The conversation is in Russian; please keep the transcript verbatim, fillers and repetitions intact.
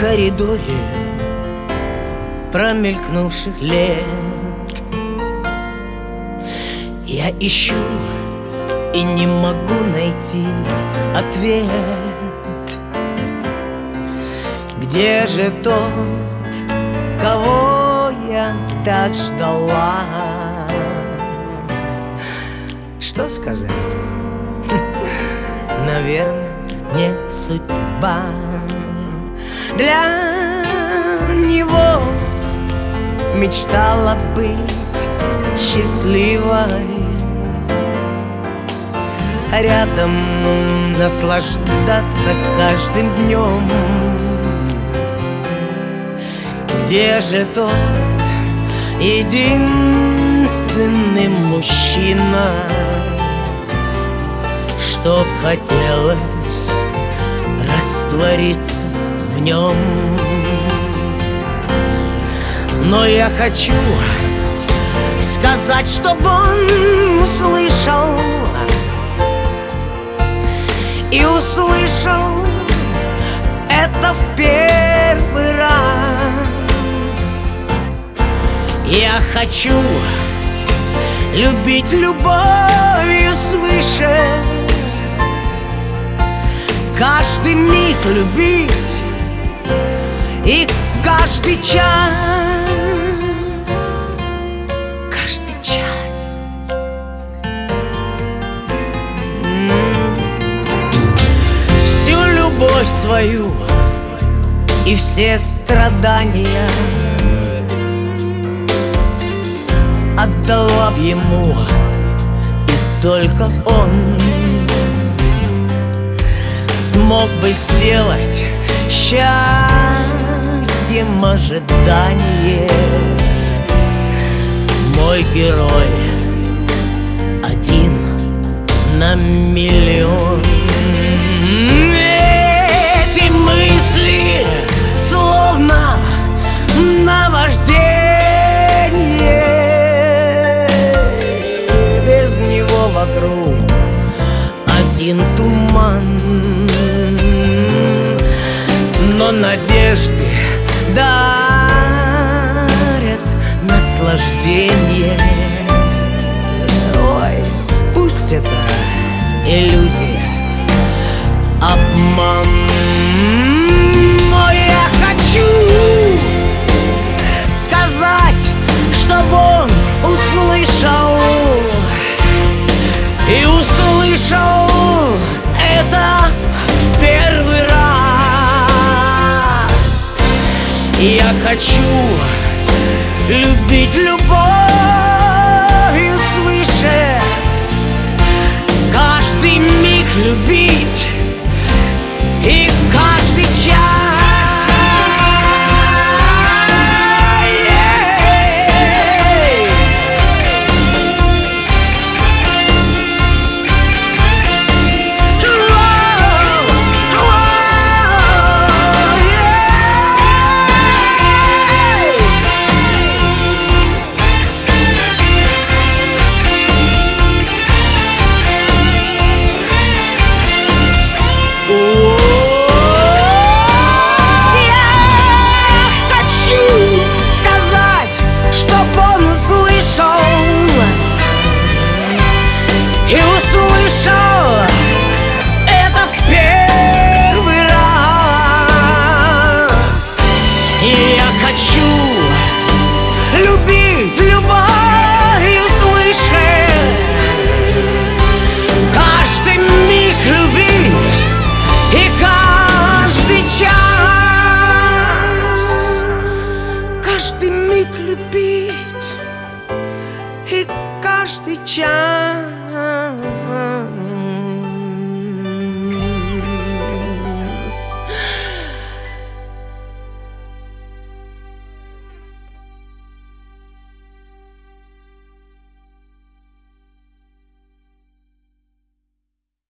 коридоре промелькнувших лет я ищу и не могу найти ответ. Где же тот, кого я так ждала? Что сказать? Наверное, не судьба. Для него мечтала быть счастливой, рядом наслаждаться каждым днем. Где же тот единственный мужчина, чтоб хотелось раствориться в нем? Но я хочу сказать, чтоб он услышал, и услышал это в первый раз. Я хочу любить любовью свыше, каждый миг любить и каждый час, каждый час. Всю любовь свою и все страдания отдала б ему, и только он смог бы сделать счастьем ожидание. Мой герой один на миллион. Эти мысли словно наваждение, без него вокруг один туман. Но надежды дарят наслаждение. Ой, пусть это иллюзия, обман. Но я хочу сказать, чтоб он услышал, и услышал это в первый раз. Я хочу любить любовью свыше, каждый миг любить и каждый час. И услышал